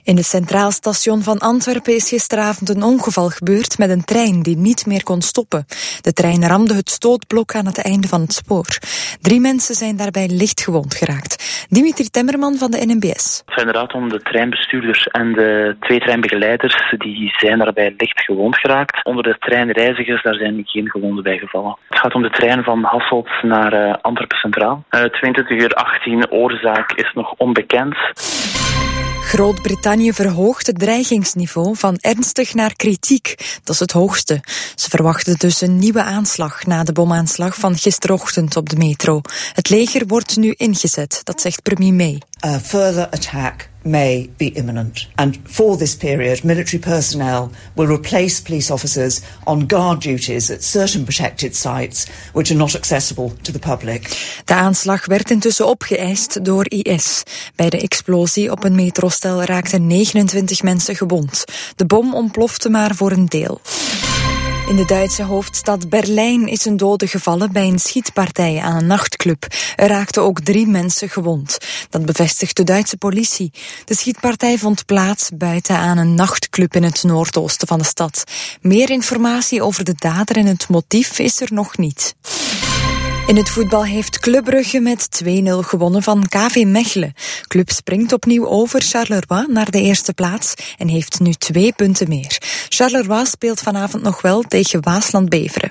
In het Centraal Station van Antwerpen is gisteravond een ongeval gebeurd met een trein die niet meer kon stoppen. De trein ramde het stootblok aan het einde van het spoor. 3 mensen zijn daarbij licht gewond geraakt. Dimitri Temmerman van de NMBS. Het gaat inderdaad om de treinbestuurders en de 2 treinbegeleiders. Die zijn daarbij licht gewond geraakt. Onder de treinreizigers daar zijn geen gewonden bij gevallen. Het gaat om de trein van Hasselt naar Antwerpen Centraal. 22:18 oorzaak is nog onbekend. Groot-Brittannië verhoogt het dreigingsniveau van ernstig naar kritiek. Dat is het hoogste. Ze verwachten dus een nieuwe aanslag na de bomaanslag van gisterochtend op de metro. Het leger wordt nu ingezet, dat zegt premier May. A further attack may be imminent. And for this period, military personnel will replace police officers on guard duties at certain protected sites which are not accessible to the public. De aanslag werd intussen opgeëist door IS. Bij de explosie op een metrostel raakten 29 mensen gewond. De bom ontplofte maar voor een deel. In de Duitse hoofdstad Berlijn is een dode gevallen bij een schietpartij aan een nachtclub. Er raakten ook 3 mensen gewond. Dat bevestigt de Duitse politie. De schietpartij vond plaats buiten aan een nachtclub in het noordoosten van de stad. Meer informatie over de dader en het motief is er nog niet. In het voetbal heeft Club Brugge met 2-0 gewonnen van KV Mechelen. Club springt opnieuw over Charleroi naar de eerste plaats en heeft nu 2 punten meer. Charleroi speelt vanavond nog wel tegen Waasland-Beveren.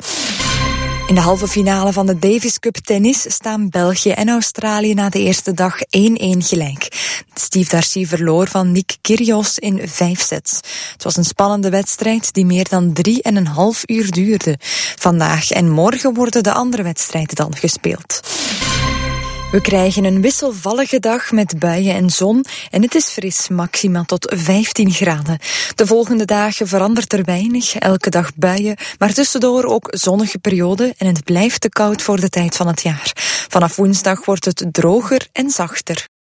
In de halve finale van de Davis Cup tennis staan België en Australië na de eerste dag 1-1 gelijk. Steve Darcy verloor van Nick Kyrgios in 5 sets. Het was een spannende wedstrijd die meer dan 3,5 uur duurde. Vandaag en morgen worden de andere wedstrijden dan gespeeld. We krijgen een wisselvallige dag met buien en zon en het is fris, maximaal tot 15 graden. De volgende dagen verandert er weinig, elke dag buien, maar tussendoor ook zonnige perioden en het blijft te koud voor de tijd van het jaar. Vanaf woensdag wordt het droger en zachter.